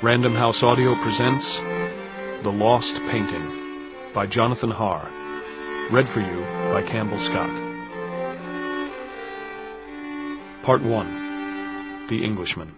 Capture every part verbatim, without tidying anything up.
Random House Audio presents The Lost Painting by Jonathan Harr. Read for you by Campbell Scott. Part one. The Englishman.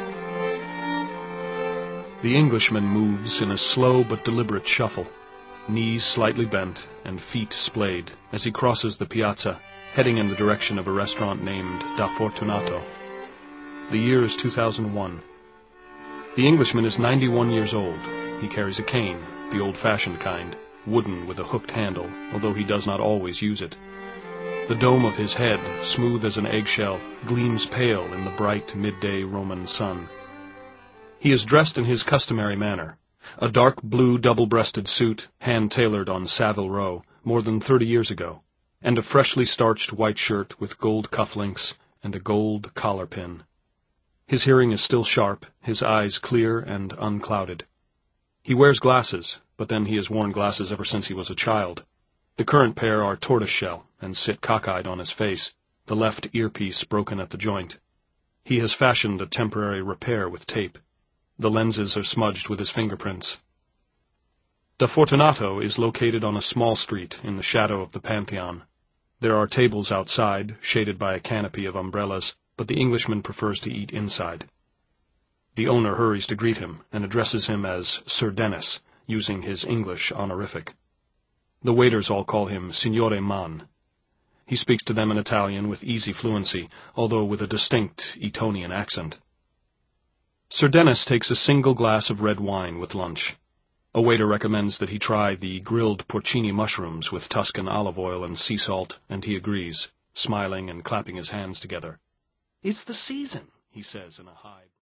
The Englishman moves in a slow but deliberate shuffle, knees slightly bent and feet splayed, as he crosses the piazza, heading in the direction of a restaurant named Da Fortunato. The year is two thousand one. The Englishman is ninety-one years old. He carries a cane, the old-fashioned kind, wooden with a hooked handle, although he does not always use it. The dome of his head, smooth as an eggshell, gleams pale in the bright midday Roman sun. He is dressed in his customary manner, a dark blue double-breasted suit, hand-tailored on Savile Row, more than thirty years ago, and a freshly starched white shirt with gold cufflinks and a gold collar pin. His hearing is still sharp, his eyes clear and unclouded. He wears glasses, but then he has worn glasses ever since he was a child. The current pair are tortoiseshell and sit cockeyed on his face, the left earpiece broken at the joint. He has fashioned a temporary repair with tape. The lenses are smudged with his fingerprints. Da Fortunato is located on a small street in the shadow of the Pantheon. There are tables outside, shaded by a canopy of umbrellas, but the Englishman prefers to eat inside. The owner hurries to greet him and addresses him as Sir Dennis, using his English honorific. The waiters all call him Signore Man. He speaks to them in Italian with easy fluency, although with a distinct Etonian accent. Sir Dennis takes a single glass of red wine with lunch. A waiter recommends that he try the grilled porcini mushrooms with Tuscan olive oil and sea salt, and he agrees, smiling and clapping his hands together. "It's the season," he says in a high...